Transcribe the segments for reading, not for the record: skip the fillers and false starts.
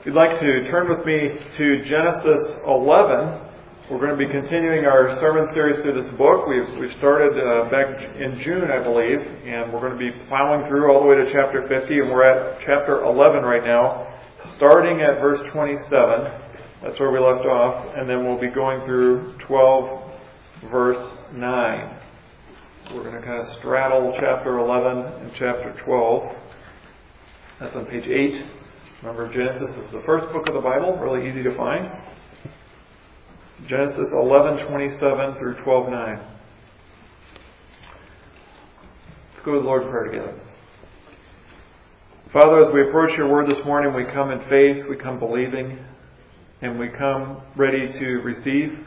If you'd like to turn with me to Genesis 11, we're going to be continuing our sermon series through this book. We've started back in June, I believe, and we're going to be plowing through all the way to chapter 50, and we're at chapter 11 right now, starting at verse 27. That's where we left off, and then we'll be going through 12, verse 9. So we're going to kind of straddle chapter 11 and chapter 12. That's on page 8. Remember, Genesis is the first book of the Bible, really easy to find. Genesis 11:27 through 12:9. Let's go to the Lord in prayer together. Father, as we approach your word this morning, we come in faith, we come believing, and we come ready to receive.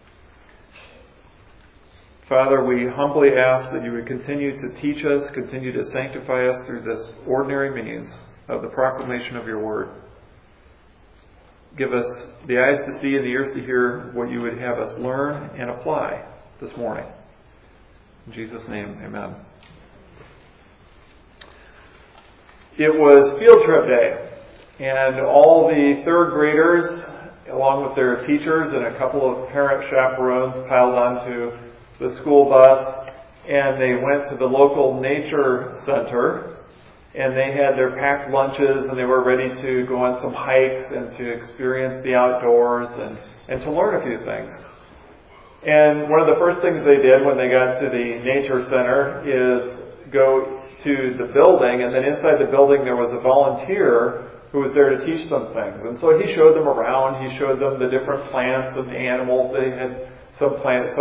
Father, we humbly ask that you would continue to teach us, continue to sanctify us through this ordinary means of the proclamation of your word. Give us the eyes to see and the ears to hear what you would have us learn and apply this morning. In Jesus' name, amen. It was field trip day, and all the third graders, along with their teachers and a couple of parent chaperones, piled onto the school bus, and they went to the local nature center. And they had their packed lunches, and they were ready to go on some hikes and to experience the outdoors and to learn a few things. And one of the first things they did when they got to the nature center is go to the building, and then inside the building there was a volunteer who was there to teach them things. And so he showed them around, he showed them the different plants and the animals. They had some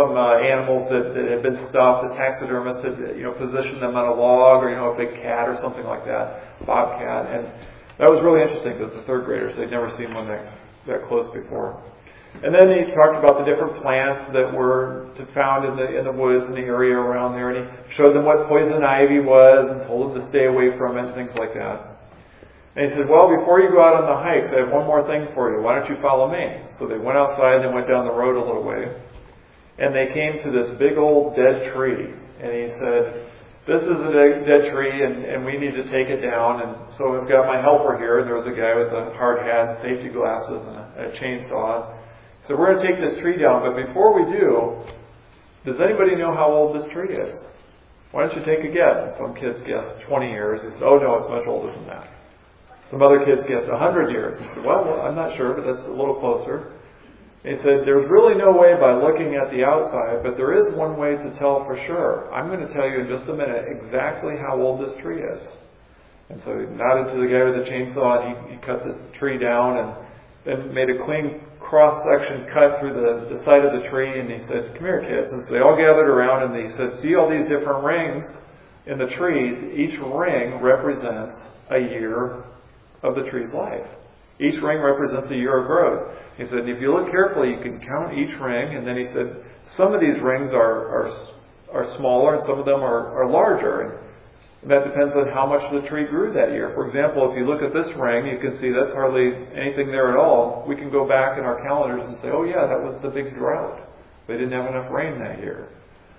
animals that had been stuffed. The taxidermist had, positioned them on a log, or, a big cat or something like that, bobcat. And that was really interesting that the third graders, they'd never seen one that close before. And then he talked about the different plants that were found in the woods in the area around there, and he showed them what poison ivy was and told them to stay away from it and things like that. And he said, well, before you go out on the hikes, I have one more thing for you. Why don't you follow me? So they went outside and they went down the road a little way. And they came to this big old dead tree. And he said, this is a dead tree and we need to take it down. And so I've got my helper here. There was a guy with a hard hat and safety glasses and a chainsaw. So we're going to take this tree down. But before we do, does anybody know how old this tree is? Why don't you take a guess? And some kids guessed 20 years. He said, oh no, it's much older than that. Some other kids guessed 100 years. He said, well, I'm not sure, but that's a little closer. He said, there's really no way by looking at the outside, but there is one way to tell for sure. I'm going to tell you in just a minute exactly how old this tree is. And so he nodded to the guy with the chainsaw, and he cut the tree down and then made a clean cross-section cut through the side of the tree, and he said, come here, kids. And so they all gathered around, and he said, see all these different rings in the tree? Each ring represents a year of the tree's life. Each ring represents a year of growth. He said, if you look carefully, you can count each ring. And then he said, some of these rings are smaller and some of them are larger. And that depends on how much the tree grew that year. For example, if you look at this ring, you can see that's hardly anything there at all. We can go back in our calendars and say, oh yeah, that was the big drought. They didn't have enough rain that year.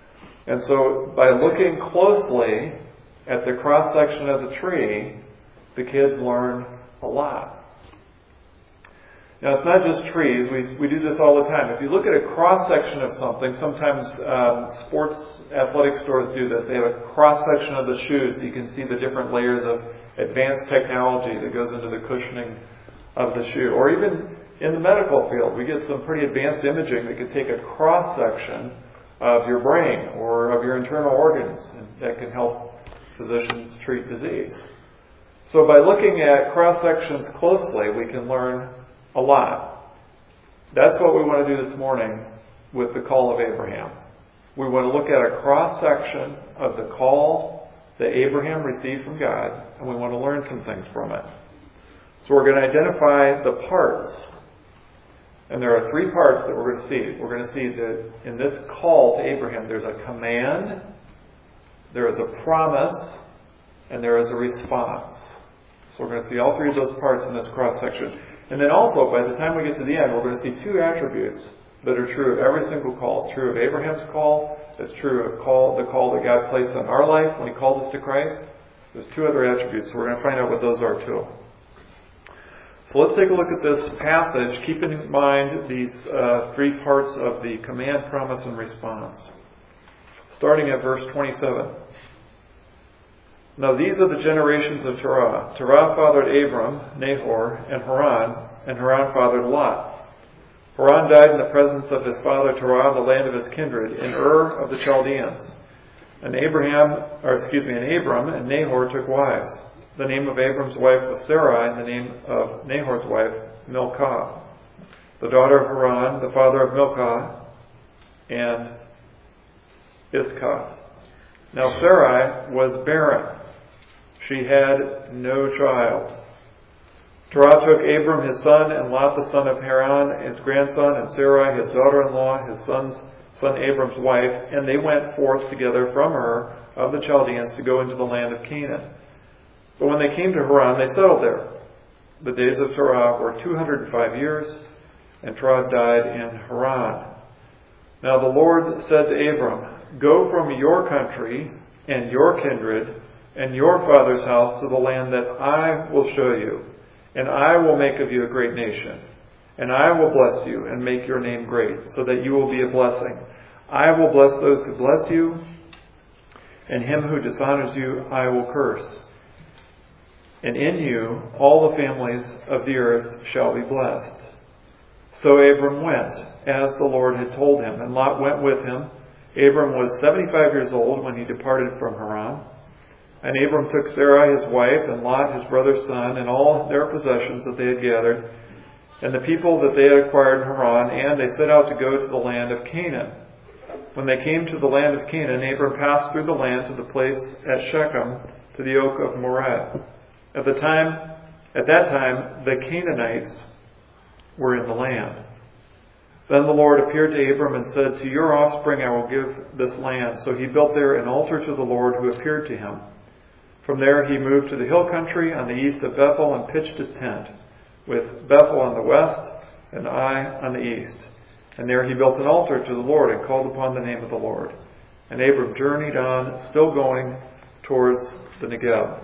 And so by looking closely at the cross-section of the tree, the kids learn a lot. Now, it's not just trees. We do this all the time. If you look at a cross-section of something, sometimes sports athletic stores do this. They have a cross-section of the shoes so you can see the different layers of advanced technology that goes into the cushioning of the shoe. Or even in the medical field, we get some pretty advanced imaging that can take a cross-section of your brain or of your internal organs, and that can help physicians treat disease. So by looking at cross-sections closely, we can learn a lot. That's what we want to do this morning with the call of Abraham. We want to look at a cross-section of the call that Abraham received from God, and we want to learn some things from it. So we're going to identify the parts. And there are three parts that we're going to see. We're going to see that in this call to Abraham, there's a command, there is a promise, and there is a response. So we're going to see all three of those parts in this cross-section. And then also, by the time we get to the end, we're going to see two attributes that are true of every single call. It's true of Abraham's call. It's true of the call that God placed on our life when He called us to Christ. There's two other attributes, so we're going to find out what those are too. So let's take a look at this passage, keeping in mind these three parts of the command, promise, and response. Starting at verse 27. Now these are the generations of Terah. Terah fathered Abram, Nahor, and Haran fathered Lot. Haran died in the presence of his father Terah in the land of his kindred, in Ur of the Chaldeans. And Abram and Nahor took wives. The name of Abram's wife was Sarai, and the name of Nahor's wife, Milcah, the daughter of Haran, the father of Milcah, and Iscah. Now Sarai was barren. She had no child. Terah took Abram his son, and Lot the son of Haran his grandson, and Sarai his daughter-in-law, his son's son Abram's wife, and they went forth together from Ur of the Chaldeans to go into the land of Canaan. But when they came to Haran, they settled there. The days of Terah were 205 years, and Terah died in Haran. Now the Lord said to Abram, "Go from your country and your kindred and your father's house to the land that I will show you, and I will make of you a great nation. And I will bless you and make your name great, so that you will be a blessing. I will bless those who bless you, and him who dishonors you I will curse. And in you all the families of the earth shall be blessed." So Abram went, as the Lord had told him, and Lot went with him. Abram was 75 years old when he departed from Haran. And Abram took Sarai his wife, and Lot his brother's son, and all their possessions that they had gathered, and the people that they had acquired in Haran, and they set out to go to the land of Canaan. When they came to the land of Canaan, Abram passed through the land to the place at Shechem, to the oak of Moreh. At that time, the Canaanites were in the land. Then the Lord appeared to Abram and said, "To your offspring I will give this land." So he built there an altar to the Lord who appeared to him. From there he moved to the hill country on the east of Bethel and pitched his tent, with Bethel on the west and Ai on the east. And there he built an altar to the Lord and called upon the name of the Lord. And Abram journeyed on, still going towards the Negeb.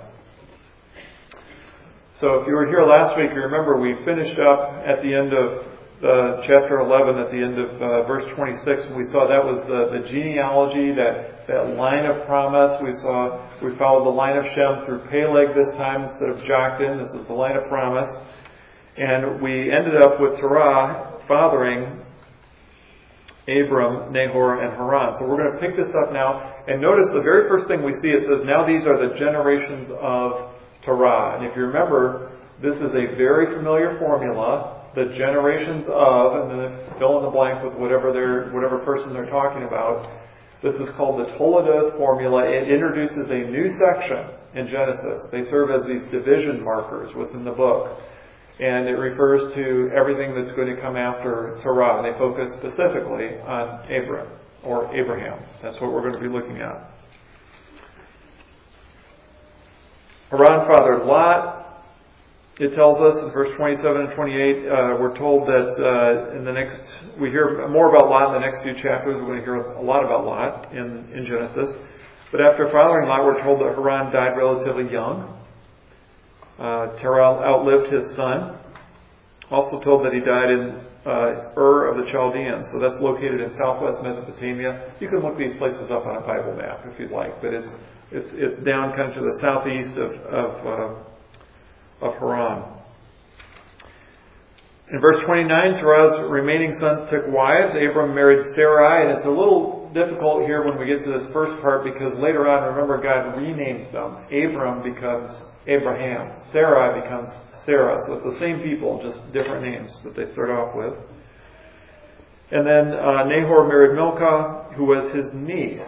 So if you were here last week, you remember we finished up at the end of chapter 11, at the end of verse 26, and we saw that was the genealogy, that line of promise. We followed the line of Shem through Peleg this time instead of Joktan. This is the line of promise. And we ended up with Terah fathering Abram, Nahor, and Haran. So we're going to pick this up now. And notice the very first thing we see, it says, now these are the generations of Terah. And if you remember, this is a very familiar formula, the generations of, and then fill in the blank with whatever person they're talking about. This is called the Toledoth formula. It introduces a new section in Genesis. They serve as these division markers within the book. And it refers to everything that's going to come after Terah. And they focus specifically on Abram, or Abraham. That's what we're going to be looking at. Haran fathered Lot. It tells us in verse 27 and 28, we're told that we hear more about Lot in the next few chapters. We're going to hear a lot about Lot in Genesis. But after fathering Lot, we're told that Haran died relatively young. Terah outlived his son. Also told that he died in Ur of the Chaldeans. So that's located in southwest Mesopotamia. You can look these places up on a Bible map if you'd like. But it's down kind of to the southeast of Haran. In verse 29, Terah's remaining sons took wives. Abram married Sarai, and it's a little difficult here when we get to this first part because later on, remember, God renames them. Abram becomes Abraham. Sarai becomes Sarah. So it's the same people, just different names that they start off with. And then Nahor married Milcah, who was his niece.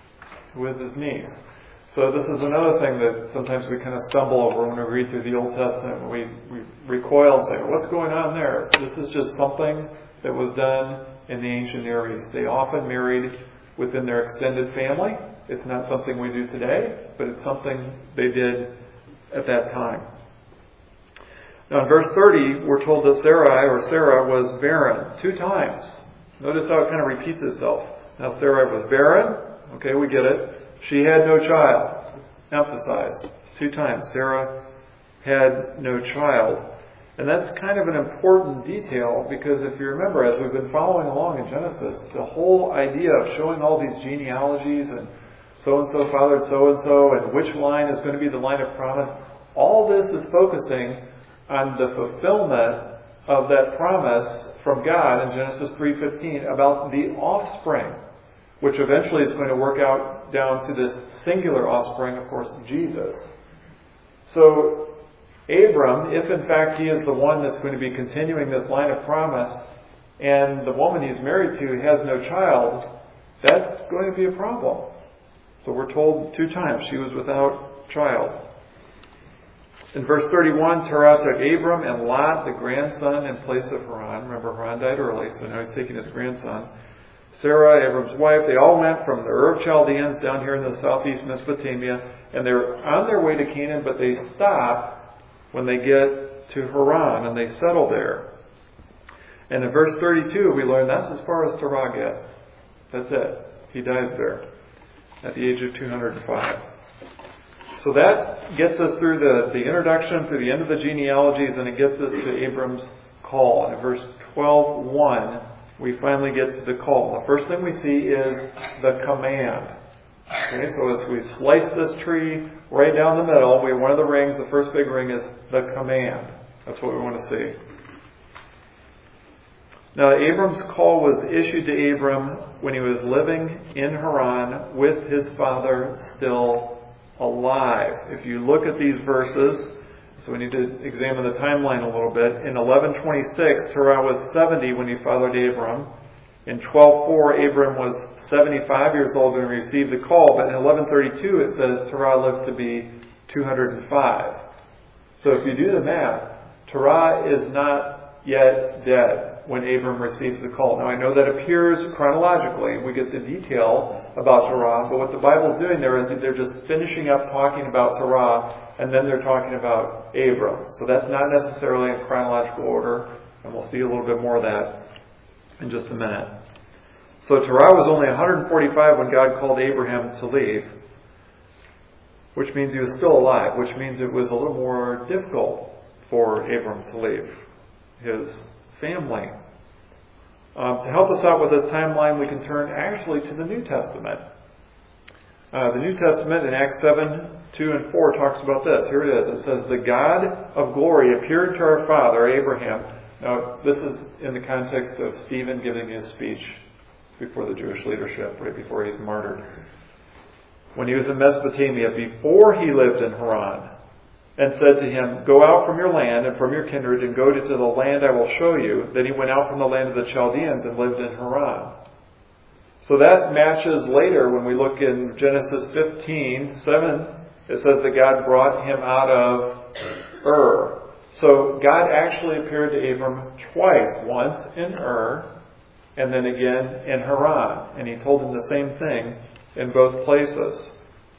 So this is another thing that sometimes we kind of stumble over when we read through the Old Testament. We recoil and say, what's going on there? This is just something that was done in the ancient Near East. They often married within their extended family. It's not something we do today, but it's something they did at that time. Now in verse 30, we're told that Sarah was barren 2 times. Notice how it kind of repeats itself. Now Sarah was barren. Okay, we get it. She had no child. It's emphasized 2 times. Sarah had no child. And that's kind of an important detail because if you remember, as we've been following along in Genesis, the whole idea of showing all these genealogies and so-and-so fathered so-and-so and which line is going to be the line of promise, all this is focusing on the fulfillment of that promise from God in Genesis 3:15 about the offspring, which eventually is going to work out down to this singular offspring, of course, Jesus. So Abram, if in fact he is the one that's going to be continuing this line of promise, and the woman he's married to has no child, that's going to be a problem. So we're told 2 times she was without child. In verse 31, Terah took Abram and Lot, the grandson, in place of Haran. Remember, Haran died early, so now he's taking his grandson. Sarah, Abram's wife, they all went from the Ur of Chaldeans down here in the southeast Mesopotamia, and they're on their way to Canaan, but they stop when they get to Haran, and they settle there. And in verse 32, we learn that's as far as Terah gets. That's it. He dies there at the age of 205. So that gets us through the introduction, through the end of the genealogies, and it gets us to Abram's call. And in verse 12:1, we finally get to the call. The first thing we see is the command. Okay, so as we slice this tree right down the middle, we have one of the rings. The first big ring is the command. That's what we want to see. Now, Abram's call was issued to Abram when he was living in Haran with his father still alive. If you look at these verses, so we need to examine the timeline a little bit. In 11:26, Terah was 70 when he fathered Abram. In 12:4, Abram was 75 years old when he received the call. But in 11:32, it says Terah lived to be 205. So if you do the math, Terah is not yet dead when Abram receives the call. Now I know that appears chronologically. We get the detail about Terah, but what the Bible's doing there is they're just finishing up talking about Terah, and then they're talking about Abram. So that's not necessarily in chronological order, and we'll see a little bit more of that in just a minute. So Terah was only 145 when God called Abraham to leave, which means he was still alive, which means it was a little more difficult for Abram to leave his family. To help us out with this timeline, we can turn actually to the New Testament. The New Testament in Acts 7:2 and 4 talks about this. Here it is. It says, "The God of glory appeared to our father Abraham." Now, this is in the context of Stephen giving his speech before the Jewish leadership, right before he's martyred. When he was in Mesopotamia, before he lived in Haran, and said to him, "Go out from your land and from your kindred and go to the land I will show you." Then he went out from the land of the Chaldeans and lived in Haran. So that matches later when we look in Genesis 15:7. It says that God brought him out of Ur. So God actually appeared to Abram twice, once in Ur and then again in Haran. And he told him the same thing in both places.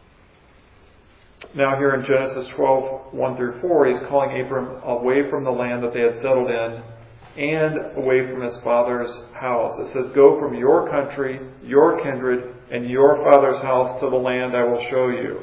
Now here in Genesis 12:1-4, he's calling Abram away from the land that they had settled in and away from his father's house. It says, "Go from your country, your kindred, and your father's house to the land I will show you."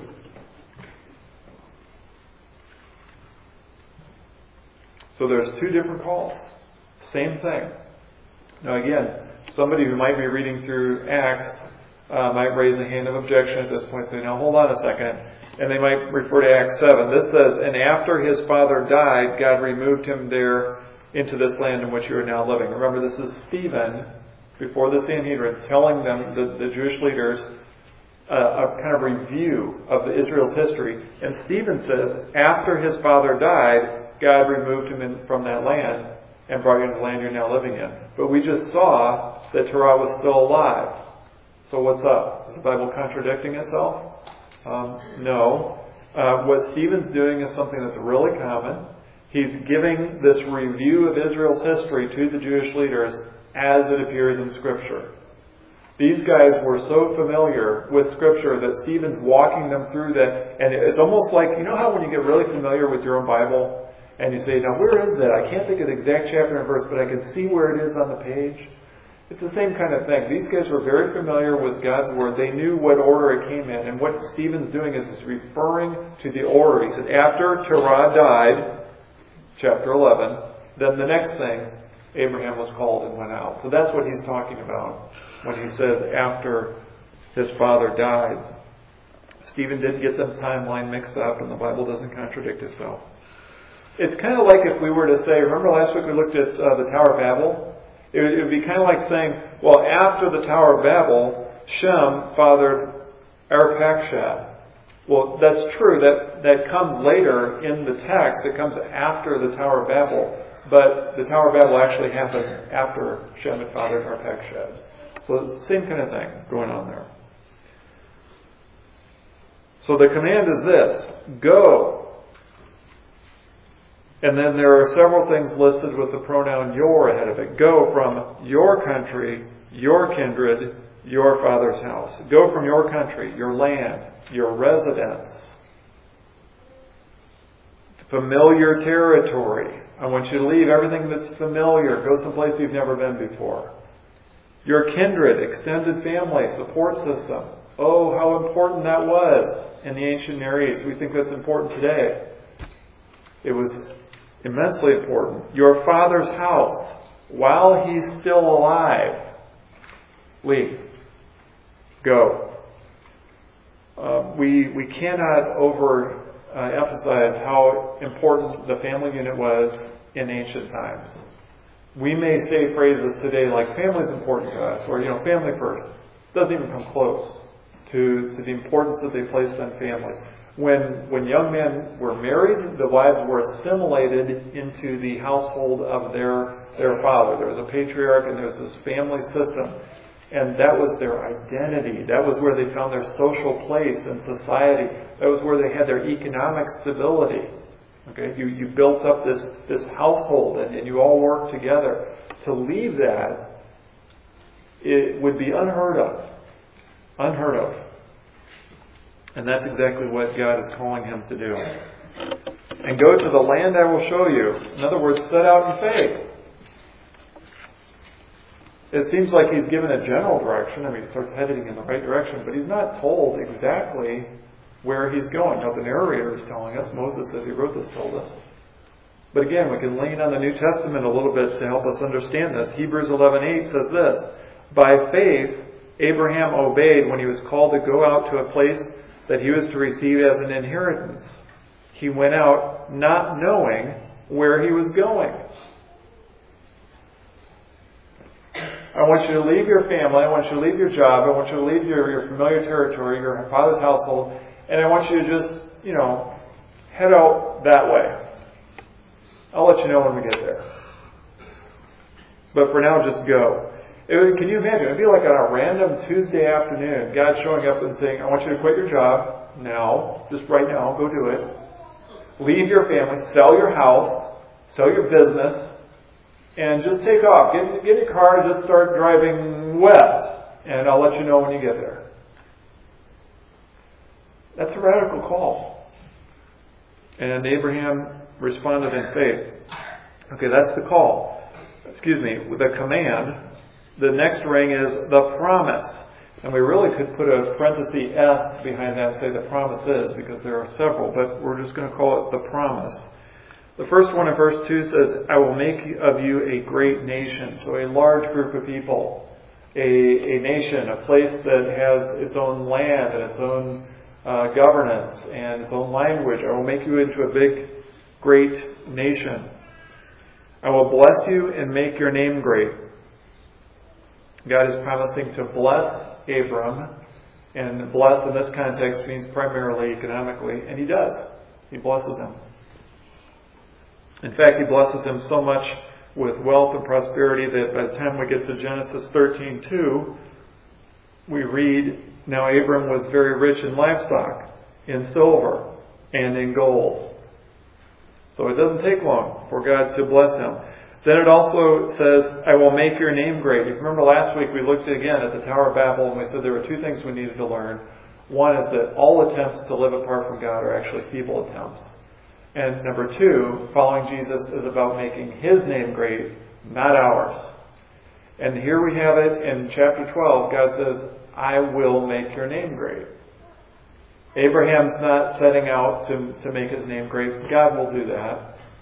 So there's 2 different calls. Same thing. Now again, somebody who might be reading through Acts might raise a hand of objection at this point and say, "Now hold on a second." And they might refer to Acts 7. This says, "And after his father died, God removed him there into this land in which you are now living." Remember, this is Stephen, before the Sanhedrin, telling them, the Jewish leaders, a kind of review of Israel's history. And Stephen says, after his father died, God removed him from that land and brought you into the land you're now living in. But we just saw that Terah was still alive. So what's up? Is the Bible contradicting itself? No. What Stephen's doing is something that's really common. He's giving this review of Israel's history to the Jewish leaders as it appears in Scripture. These guys were so familiar with Scripture that Stephen's walking them through that. And it's almost like, you know how when you get really familiar with your own Bible and you say, "Now where is that? I can't think of the exact chapter and verse, but I can see where it is on the page." It's the same kind of thing. These guys were very familiar with God's Word. They knew what order it came in. And what Stephen's doing is he's referring to the order. He said, after Terah died, chapter 11, then the next thing, Abraham was called and went out. So that's what he's talking about when he says after his father died. Stephen did get the timeline mixed up, and the Bible doesn't contradict itself. It's kind of like if we were to say, remember last week we looked at the Tower of Babel? It would be kind of like saying, well, after the Tower of Babel, Shem fathered Arpachshad. Well, that's true. That comes later in the text. It comes after the Tower of Babel. But the Tower of Babel actually happened after Shem had fathered Arpachshad. So it's the same kind of thing going on there. So the command is this: go. And then there are several things listed with the pronoun your ahead of it. Go from your country, your kindred, your father's house. Go from your country, your land, your residence, familiar territory. I want you to leave everything that's familiar. Go someplace you've never been before. Your kindred, extended family, support system. Oh, how important that was in the ancient Near East. We think that's important today. It was immensely important. Your father's house, while he's still alive, leave. Go. We cannot emphasize how important the family unit was in ancient times. We may say phrases today like family's important to us, or family first. It doesn't even come close to the importance that they placed on families. When young men were married, the wives were assimilated into the household of their father. There was a patriarch and there was this family system. And that was their identity. That was where they found their social place in society. That was where they had their economic stability. Okay, you built up this household and you all worked together. To leave that, it would be unheard of. Unheard of. And that's exactly what God is calling him to do. And go to the land I will show you. In other words, set out in faith. It seems like he's given a general direction. I mean, he starts heading in the right direction, but he's not told exactly where he's going. Now, the narrator is telling us. Moses, as he wrote this, told us. But again, we can lean on the New Testament a little bit to help us understand this. Hebrews 11:8 says this: by faith, Abraham obeyed when he was called to go out to a place that he was to receive as an inheritance. He went out not knowing where he was going. I want you to leave your family. I want you to leave your job. I want you to leave your familiar territory, your father's household. And I want you to just, head out that way. I'll let you know when we get there. But for now, just go. Can you imagine? It would be like on a random Tuesday afternoon, God showing up and saying, I want you to quit your job now. Just right now. Go do it. Leave your family. Sell your house. Sell your business. And just take off. Get in your car and just start driving west. And I'll let you know when you get there. That's a radical call. And Abraham responded in faith. Okay, that's the call. With the command. The next ring is the promise. And we really could put a parenthesis S behind that and say the promises, because there are several, but we're just going to call it the promise. The first one in verse 2 says, I will make of you a great nation. So a large group of people. A nation, a place that has its own land and its own governance and its own language. I will make you into a big, great nation. I will bless you and make your name great. God is promising to bless Abram, and bless in this context means primarily economically, and he does. He blesses him. In fact, he blesses him so much with wealth and prosperity that by the time we get to Genesis 13:2, we read, now Abram was very rich in livestock, in silver, and in gold. So it doesn't take long for God to bless him. Then it also says, I will make your name great. If you remember last week we looked again at the Tower of Babel and we said there were two things we needed to learn. One is that all attempts to live apart from God are actually feeble attempts. And number two, following Jesus is about making his name great, not ours. And here we have it in chapter 12. God says, I will make your name great. Abraham's not setting out to make his name great. God will do that.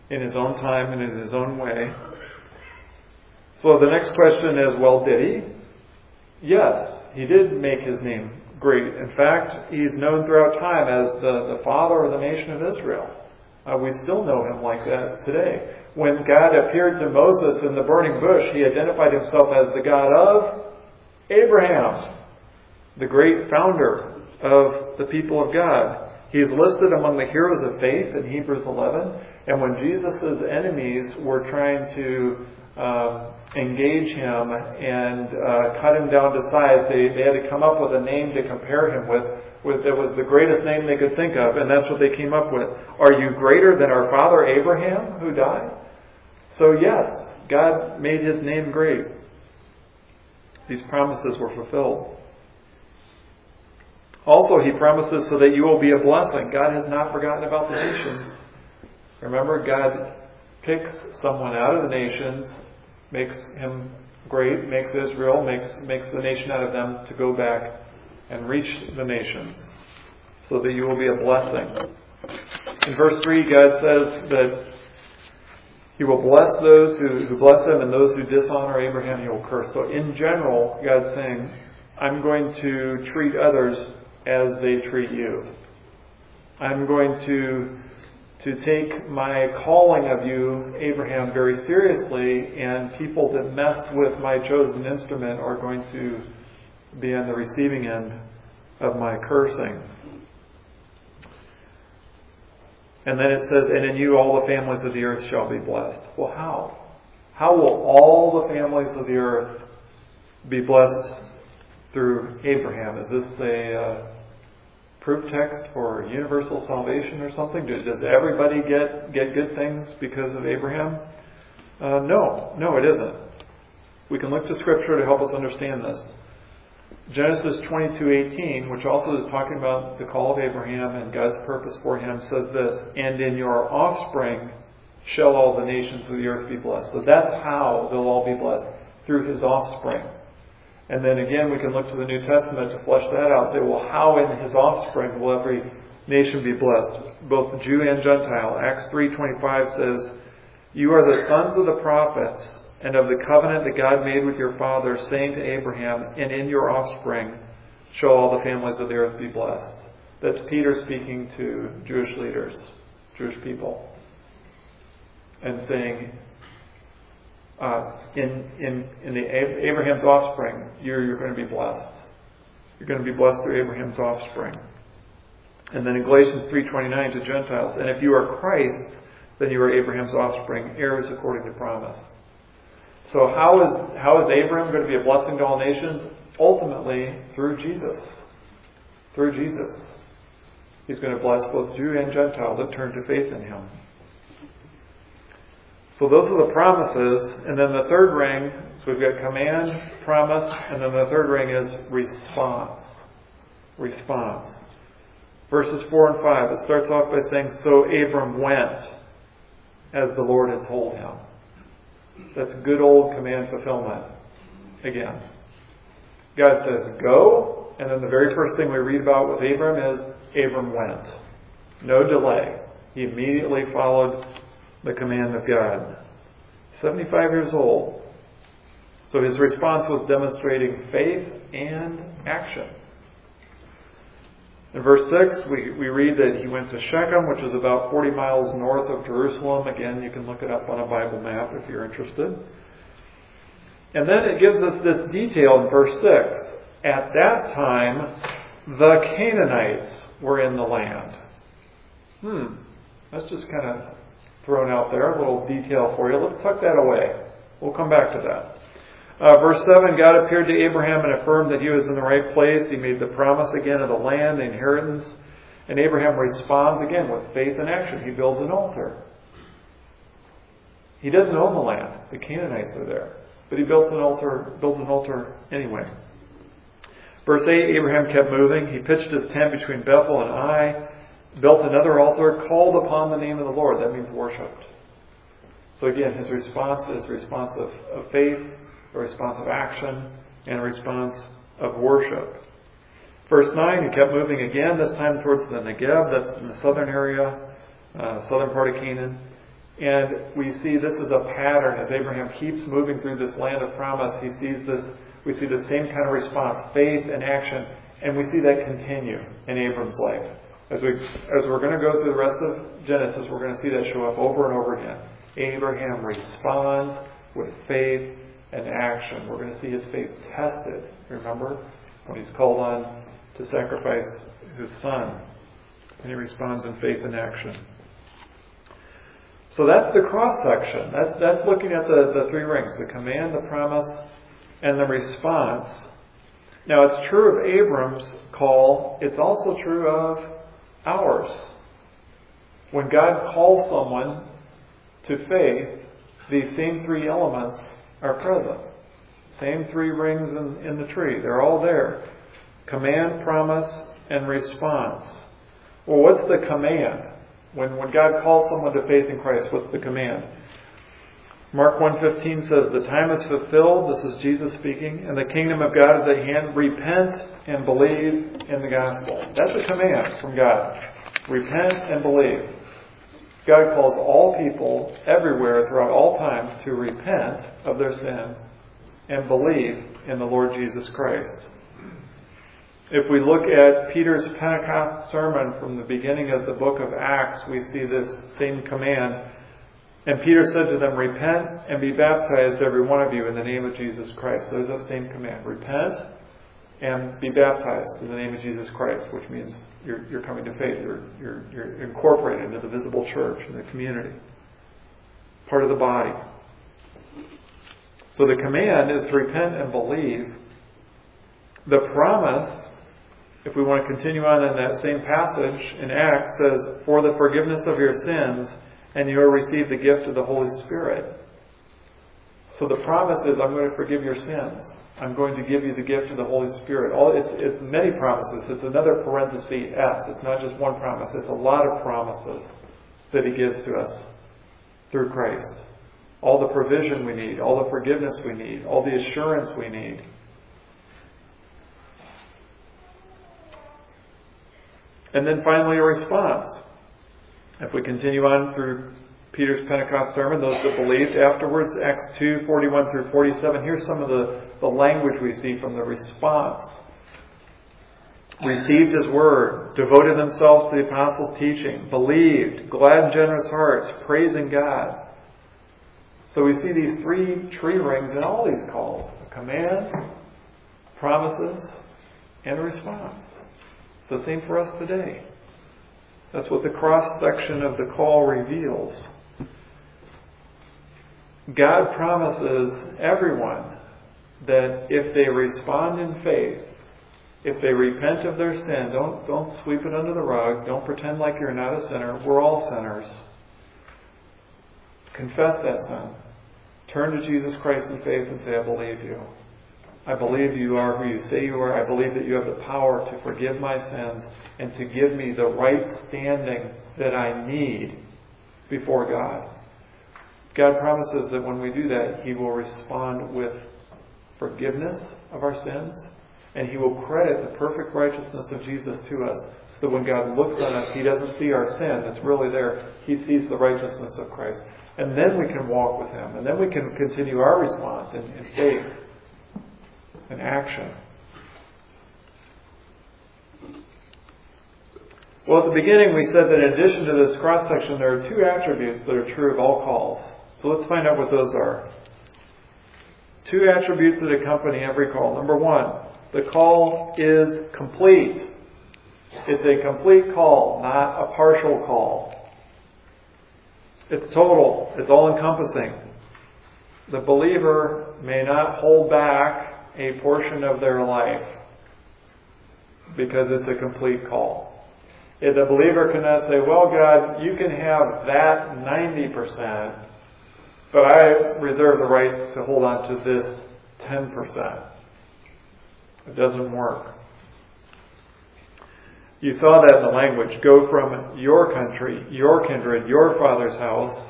in His own time and in His own way. So the next question is, well, did He? Yes, He did make His name great. In fact, He's known throughout time as the Father of the nation of Israel. We still know Him like that today. When God appeared to Moses in the burning bush, He identified Himself as the God of Abraham, the great founder of the people of God. He's listed among the heroes of faith in Hebrews 11. And when Jesus' enemies were trying to engage Him and cut Him down to size, they had to come up with a name to compare Him with that was the greatest name they could think of, and that's what they came up with. Are you greater than our father Abraham, who died? So yes, God made His name great. These promises were fulfilled. Also, He promises so that you will be a blessing. God has not forgotten about the nations. Remember, God picks someone out of the nations, makes him great, makes Israel, makes the nation out of them to go back and reach the nations, so that you will be a blessing. In verse 3, God says that He will bless those who bless Him, and those who dishonor Abraham He will curse. So in general, God's saying, I'm going to treat others as they treat you. I'm going to take my calling of you, Abraham, very seriously, and people that mess with my chosen instrument are going to be on the receiving end of my cursing. And then it says, and in you all the families of the earth shall be blessed. Well, how? How will all the families of the earth be blessed through Abraham? Is this a proof text for universal salvation or something? Does everybody get good things because of Abraham? No, it isn't. We can look to Scripture to help us understand this. Genesis 22:18, which also is talking about the call of Abraham and God's purpose for him, says this, and in your offspring shall all the nations of the earth be blessed. So that's how they'll all be blessed, through His offspring. And then again, we can look to the New Testament to flesh that out and say, well, how in His offspring will every nation be blessed, both Jew and Gentile? Acts 3:25 says, you are the sons of the prophets and of the covenant that God made with your fathers, saying to Abraham, and in your offspring shall all the families of the earth be blessed. That's Peter speaking to Jewish leaders, Jewish people, and saying, in Abraham's offspring, you're going to be blessed. You're going to be blessed through Abraham's offspring. And then in Galatians 3:29 to Gentiles, and if you are Christ's, then you are Abraham's offspring, heirs according to promise. So how is Abraham going to be a blessing to all nations? Ultimately, through Jesus. Through Jesus. He's going to bless both Jew and Gentile that turn to faith in Him. So those are the promises. And then the third ring, so we've got command, promise, and then the third ring is response. Response. Verses 4 and 5, it starts off by saying, so Abram went as the Lord had told him. That's good old command fulfillment. Again. God says, go, and then the very first thing we read about with Abram is, Abram went. No delay. He immediately followed the command of God. 75 years old. So his response was demonstrating faith and action. In verse 6, we read that he went to Shechem, which is about 40 miles north of Jerusalem. Again, you can look it up on a Bible map if you're interested. And then it gives us this detail in verse 6. At that time, the Canaanites were in the land. That's just kind of thrown out there, a little detail for you. Let's tuck that away. We'll come back to that. Verse 7, God appeared to Abraham and affirmed that he was in the right place. He made the promise again of the land, the inheritance. And Abraham responds again with faith and action. He builds an altar. He doesn't own the land. The Canaanites are there. But he builds an altar anyway. Verse 8, Abraham kept moving. He pitched his tent between Bethel and Ai, built another altar, called upon the name of the Lord. That means worshipped. So again, his response is a response of faith, a response of action, and a response of worship. Verse 9, he kept moving again, this time towards the Negev, that's in the southern area, southern part of Canaan. And we see this is a pattern as Abraham keeps moving through this land of promise. He sees this. We see the same kind of response, faith and action, and we see that continue in Abram's life. As we're going to go through the rest of Genesis, we're going to see that show up over and over again. Abraham responds with faith and action. We're going to see his faith tested. Remember when he's called on to sacrifice his son, and he responds in faith and action. So that's the cross section. That's looking at the three rings: the command, the promise, and the response. Now, it's true of Abram's call. It's also true of ours. When God calls someone to faith, these same three elements are present. Same three rings in the tree. They're all there. Command, promise, and response. Well, what's the command? When God calls someone to faith in Christ, what's the command? Mark 1:15 says, "The time is fulfilled," this is Jesus speaking, "and the kingdom of God is at hand. Repent and believe in the gospel." That's a command from God. Repent and believe. God calls all people everywhere throughout all time to repent of their sin and believe in the Lord Jesus Christ. If we look at Peter's Pentecost sermon from the beginning of the book of Acts, we see this same command. And Peter said to them, "Repent and be baptized, every one of you, in the name of Jesus Christ." So there's that same command. Repent and be baptized in the name of Jesus Christ, which means you're coming to faith. You're incorporated into the visible church and the community. Part of the body. So the command is to repent and believe. The promise, if we want to continue on in that same passage in Acts, says, "For the forgiveness of your sins, and you will receive the gift of the Holy Spirit." So the promise is, I'm going to forgive your sins. I'm going to give you the gift of the Holy Spirit. It's many promises. It's another parenthesis S. It's not just one promise. It's a lot of promises that He gives to us through Christ. All the provision we need, all the forgiveness we need, all the assurance we need. And then finally a response. If we continue on through Peter's Pentecost sermon, those that believed afterwards, Acts 2:41 through 47, here's some of the language we see from the response. Received His word, devoted themselves to the apostles' teaching, believed, glad and generous hearts, praising God. So we see these three tree rings in all these calls: a command, promises, and a response. It's the same for us today. That's what the cross section of the call reveals. God promises everyone that if they respond in faith, if they repent of their sin, don't sweep it under the rug, don't pretend like you're not a sinner. We're all sinners. Confess that sin. Turn to Jesus Christ in faith and say, "I believe you. I believe you are who you say you are. I believe that you have the power to forgive my sins and to give me the right standing that I need before God." God promises that when we do that, He will respond with forgiveness of our sins, and He will credit the perfect righteousness of Jesus to us, so that when God looks on us, He doesn't see our sin that's really there. He sees the righteousness of Christ. And then we can walk with Him, and then we can continue our response in faith and action. Well, at the beginning we said that in addition to this cross-section, there are two attributes that are true of all calls. So let's find out what those are. Two attributes that accompany every call. Number one, the call is complete. It's a complete call, not a partial call. It's total. It's all-encompassing. The believer may not hold back a portion of their life because it's a complete call. If the believer cannot say, "Well, God, you can have that 90%, but I reserve the right to hold on to this 10%. It doesn't work. You saw that in the language. Go from your country, your kindred, your father's house.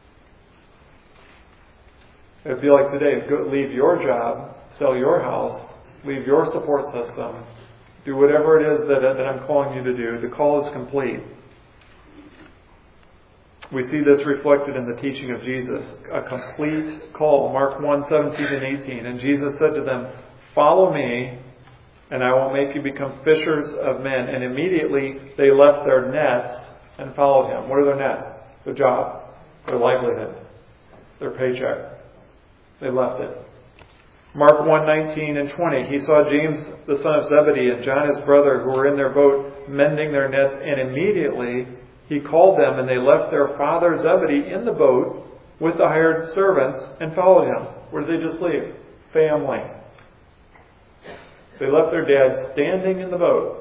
It would be like today, leave your job, sell your house, leave your support system, do whatever it is that I'm calling you to do. The call is complete. We see this reflected in the teaching of Jesus, a complete call. Mark 1:17 and 18. And Jesus said to them, "Follow me, and I will make you become fishers of men." And immediately they left their nets and followed him. What are their nets? Their job, their livelihood, their paycheck. They left it. Mark 1:19 and 20. He saw James the son of Zebedee and John his brother who were in their boat mending their nets, and immediately he called them, and they left their father Zebedee in the boat with the hired servants and followed him. Where did they just leave? Family. They left their dad standing in the boat.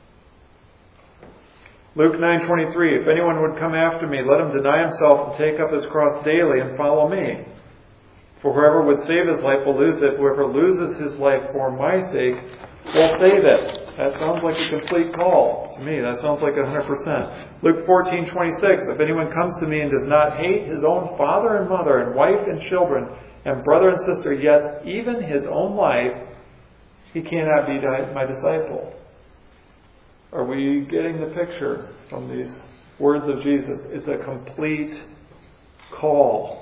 Luke 9:23. If anyone would come after me, let him deny himself and take up his cross daily and follow me. For whoever would save his life will lose it. Whoever loses his life for my sake will save it. That sounds like a complete call to me. That sounds like 100%. Luke 14:26. If anyone comes to me and does not hate his own father and mother and wife and children and brother and sister, yes, even his own life, he cannot be my disciple. Are we getting the picture from these words of Jesus? It's a complete call.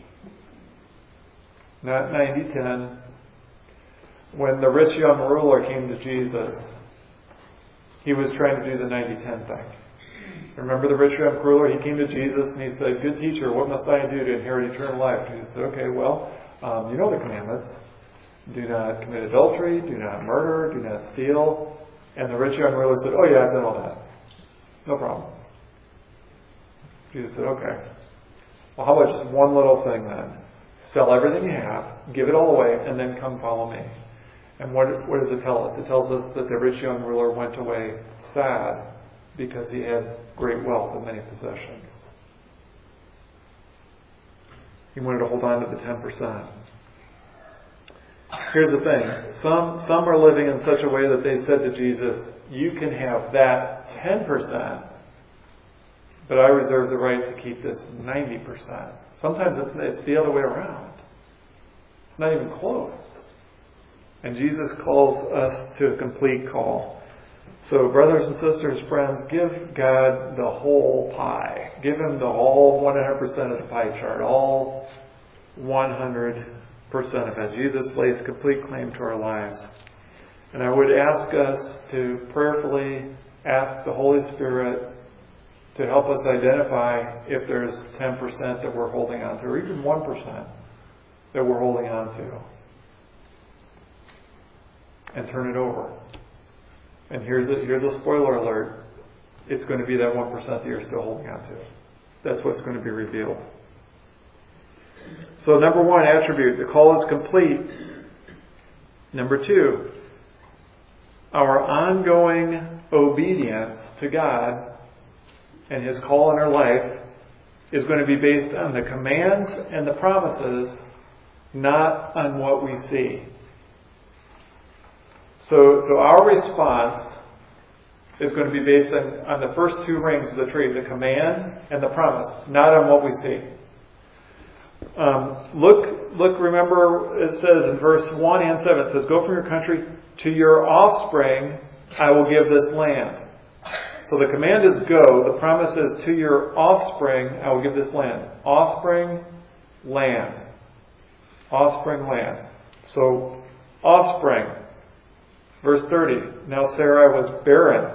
Not 90-10. When the rich young ruler came to Jesus, he was trying to do the 90-10 thing. Remember the rich young ruler? He came to Jesus and he said, "Good teacher, what must I do to inherit eternal life?" And he said, "Okay, well, you know the commandments. Do not commit adultery, do not murder, do not steal." And the rich young ruler said, "Oh yeah, I've done all that. No problem." Jesus said, "Okay. Well, how about just one little thing then? Sell everything you have, give it all away, and then come follow me." And what does it tell us? It tells us that the rich young ruler went away sad because he had great wealth and many possessions. He wanted to hold on to the 10%. Here's the thing. Some are living in such a way that they said to Jesus, "You can have that 10%, but I reserve the right to keep this 90%. Sometimes it's the other way around. It's not even close. And Jesus calls us to a complete call. So brothers and sisters, friends, give God the whole pie. Give Him the whole 100% of the pie chart. All 100% of it. Jesus lays complete claim to our lives. And I would ask us to prayerfully ask the Holy Spirit to help us identify if there's 10% that we're holding on to, or even 1% that we're holding on to. And turn it over. And here's a spoiler alert. It's going to be that 1% that you're still holding on to. That's what's going to be revealed. So number one attribute, the call is complete. Number two, our ongoing obedience to God and His call in our life is going to be based on the commands and the promises, not on what we see. So our response is going to be based on the first two rings of the tree, the command and the promise, not on what we see. Look, remember it says in verse 1 and 7, it says, "Go from your country to your offspring, I will give this land." So the command is go, the promise is to your offspring, I will give this land. Offspring, land. Offspring, land. So, offspring. Verse 30, now Sarai was barren.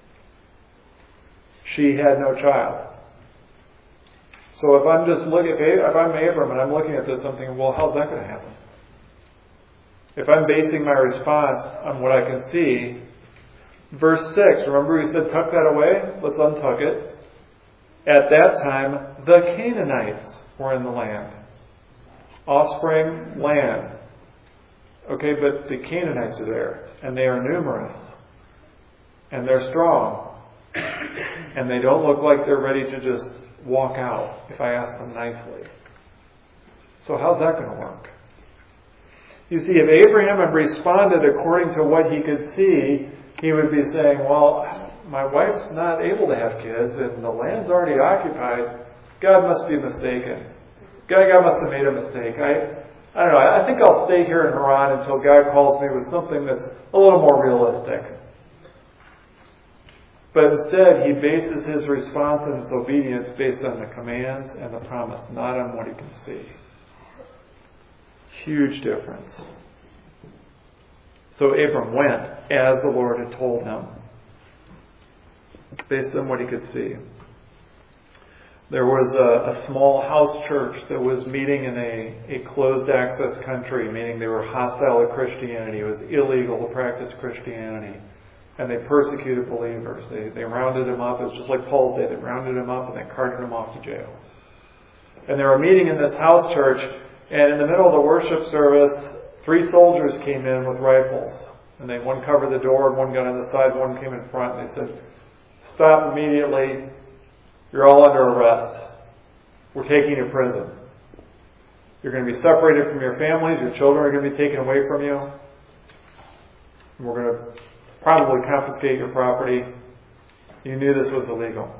She had no child. So if I'm just looking, if I'm Abram and I'm looking at this, I'm thinking, well, how's that going to happen? If I'm basing my response on what I can see, verse 6, remember he said, tuck that away? Let's untuck it. At that time, the Canaanites were in the land. Offspring, land. Okay, but the Canaanites are there, and they are numerous, and they're strong, and they don't look like they're ready to just walk out if I ask them nicely. So how's that going to work? You see, if Abraham had responded according to what he could see, he would be saying, well, my wife's not able to have kids, and the land's already occupied. God must be mistaken. God must have made a mistake. I don't know. I think I'll stay here in Haran until God calls me with something that's a little more realistic. But instead, he bases his response and his obedience based on the commands and the promise, not on what he can see. Huge difference. So Abram went as the Lord had told him, based on what he could see. There was a small house church that was meeting in a closed access country, meaning they were hostile to Christianity. It was illegal to practice Christianity. And they persecuted believers. They rounded them up. It was just like Paul's day. They rounded them up and they carted them off to jail. And they were meeting in this house church, and in the middle of the worship service, 3 soldiers came in with rifles. And one covered the door, and one got on the side, one came in front, and they said, "Stop immediately. You're all under arrest. We're taking you to prison. You're going to be separated from your families. Your children are going to be taken away from you. And we're going to probably confiscate your property. You knew this was illegal."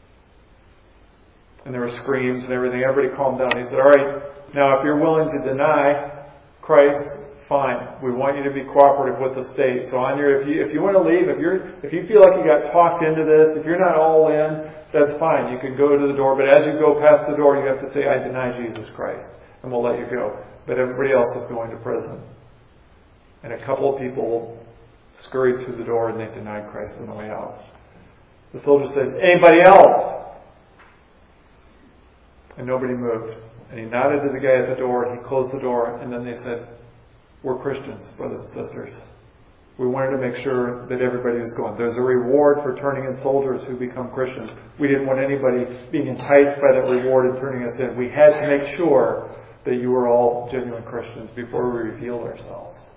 And there were screams and everything. Everybody calmed down. He said, "All right, now if you're willing to deny Christ, fine. We want you to be cooperative with the state. So if you want to leave, if you feel like you got talked into this, if you're not all in, that's fine. You can go to the door. But as you go past the door, you have to say, 'I deny Jesus Christ,' and we'll let you go. But everybody else is going to prison." And a couple of people scurried through the door and they denied Christ on the way out. The soldier said, "Anybody else?" And nobody moved. And he nodded to the guy at the door, and he closed the door, and then they said, "We're Christians, brothers and sisters. We wanted to make sure that everybody was going. There's a reward for turning in soldiers who become Christians. We didn't want anybody being enticed by that reward and turning us in. We had to make sure that you were all genuine Christians before we revealed ourselves."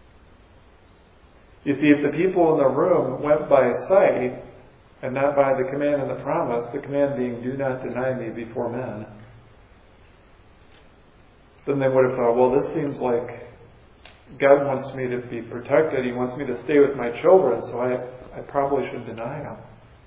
You see, if the people in the room went by sight and not by the command and the promise, the command being, "Do not deny me before men," then they would have thought, well, this seems like God wants me to be protected. He wants me to stay with my children, so I probably should deny him.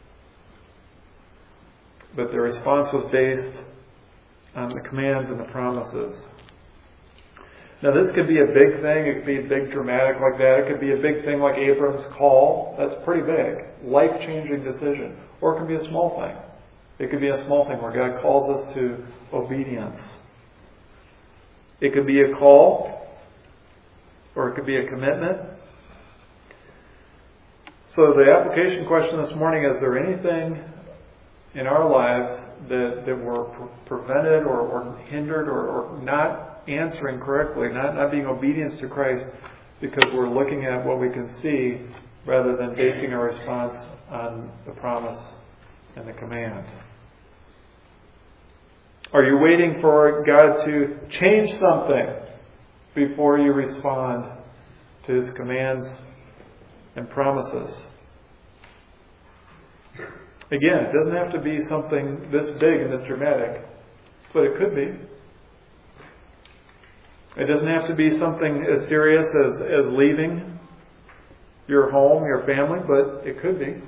But their response was based on the commands and the promises. Now, this could be a big thing. It could be a big dramatic like that. It could be a big thing like Abram's call. That's pretty big. Life-changing decision. Or it could be a small thing. It could be a small thing where God calls us to obedience. It could be a call, or it could be a commitment. So the application question this morning, is there anything in our lives that we're prevented or hindered or not answering correctly, not being obedient to Christ because we're looking at what we can see rather than basing our response on the promise and the command? Are you waiting for God to change something before you respond to His commands and promises? Again, it doesn't have to be something this big and this dramatic, but it could be. It doesn't have to be something as serious as leaving your home, your family, but it could be.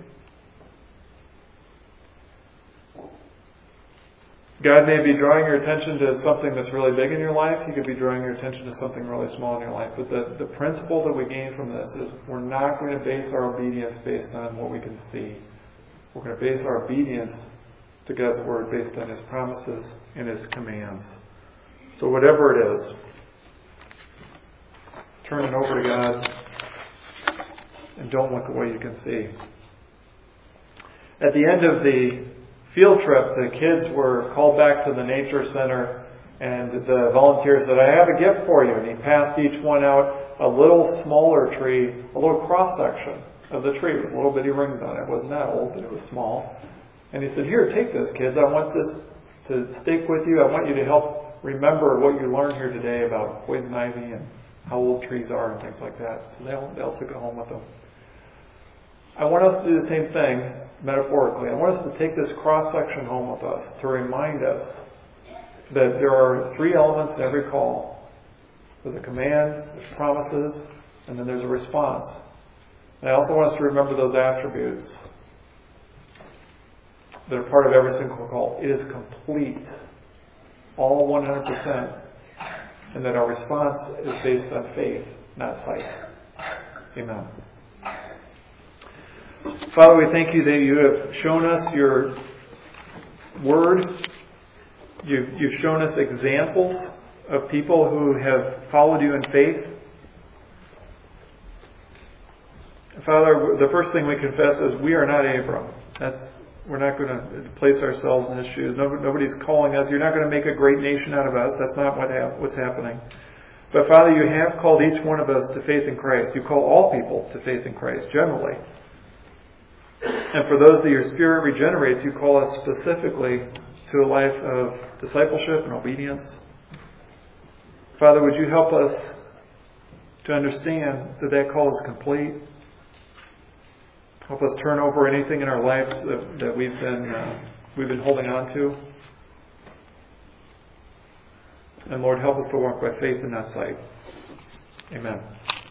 God may be drawing your attention to something that's really big in your life. He could be drawing your attention to something really small in your life. But the principle that we gain from this is we're not going to base our obedience based on what we can see. We're going to base our obedience to God's Word based on His promises and His commands. So whatever it is, turn it over to God and don't look at what you can see. At the end of the field trip, the kids were called back to the nature center, and the volunteer said, "I have a gift for you." And he passed each one out a little smaller tree, a little cross-section of the tree with little bitty rings on it. It wasn't that old, but it was small. And he said, "Here, take this, kids. I want this to stick with you. I want you to help remember what you learned here today about poison ivy and how old trees are and things like that." So they all took it home with them. I want us to do the same thing, metaphorically. I want us to take this cross-section home with us to remind us that there are 3 elements in every call. There's a command, there's promises, and then there's a response. And I also want us to remember those attributes that are part of every single call. It is complete, all 100%, and that our response is based on faith, not sight. Amen. Father, we thank you that you have shown us your word. You've shown us examples of people who have followed you in faith. Father, the first thing we confess is we are not Abram. We're not going to place ourselves in his shoes. Nobody's calling us. You're not going to make a great nation out of us. That's not what's happening. But Father, you have called each one of us to faith in Christ. You call all people to faith in Christ, generally. And for those that your Spirit regenerates, you call us specifically to a life of discipleship and obedience. Father, would you help us to understand that that call is complete? Help us turn over anything in our lives that we've been holding on to. And Lord, help us to walk by faith and not sight. Amen.